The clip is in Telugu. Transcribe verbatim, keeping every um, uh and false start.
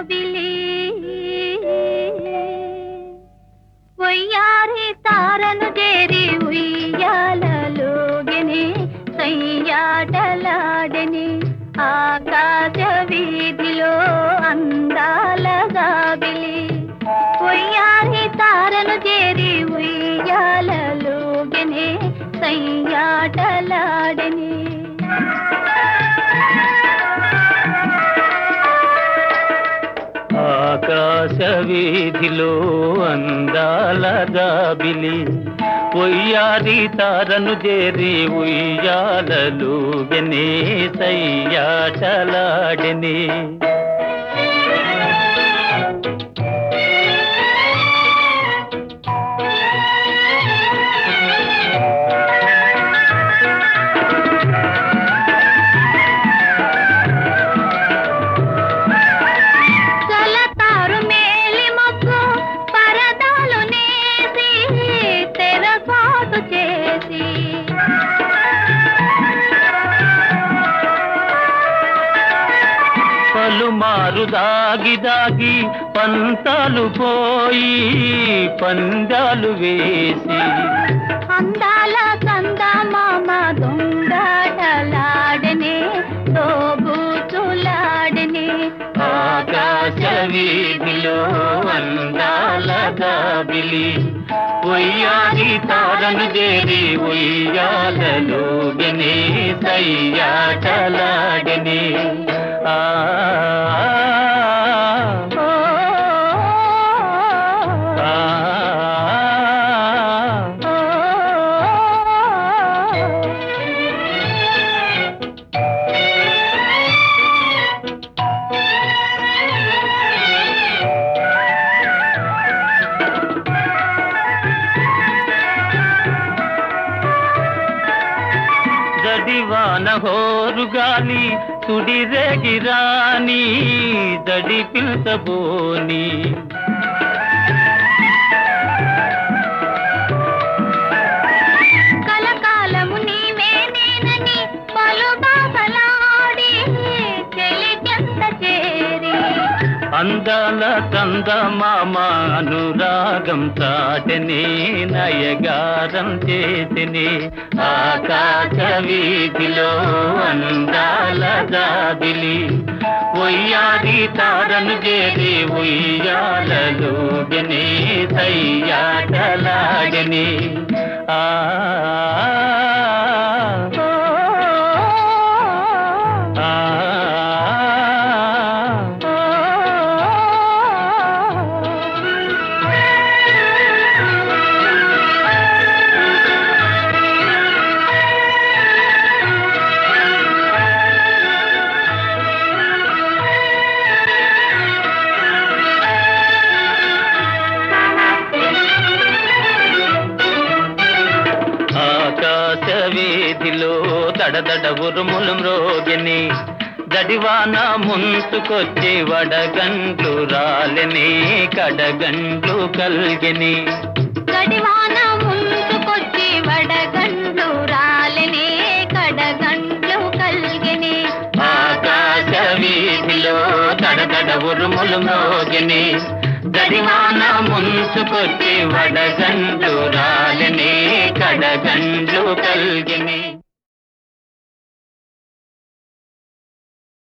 జాబిలి వయ్యారి తారను చేరి ఉయ్యాలలోగని సయ్యాటలాడని ఆకాశ వీధిలో అందాల జాబిలి వయ్యారి తారను చేరి ఉయ్యాలలోగని సయ్యాటలాడని ఆకాశ వీధిలో అందాల జాబిలి ఉయ్యారి తారను చేరి ఉయ్యాలలుగని సయ్యాటలాడని పలుమారు దాగి దాగి పంతాలు పోయి పందాలు వేసి అందాల కందమామ దొంగటలాడనే దోబూచులాడనే ఆకాశ వీధిలో అందాల జాబిలి ఉయ్యారి తారను చేరి ఉయ్యాలలోగని సయ్యాటలాడని ఆ జడివాన హోరు గాలి సుడిరేగిరాని దడి పిల్చబోని కలకాలము నీవే నేనని పలు బాసలాడి చెలికెంత చేరి అందాల చందమామ అనురాగం చాటని నయగారం చేసిని ఆకాశ వీధిలో అందాల జాబిలి ఉయ్యారి తారను చేరి ఉయ్యాలలోగని సయ్యాటలాడని ఆ ఆకాశ వీధిలో దడదడ ఉరుములు మ్రోగిని జడివాన ముంచుకొచ్చి వడగండ్లు రాలని కడగండ్లు కల్గిని గడివాన ముంచుకొచ్చి వడగండ్లు రాలని కడగండ్లు కల్గిని ఆకాశ వీధిలో దడదడ ఉరుములు మ్రోగిని జడివాన ముంచుకొచ్చి వడగండ్లు రాలని కడగండ్లు కల్గిని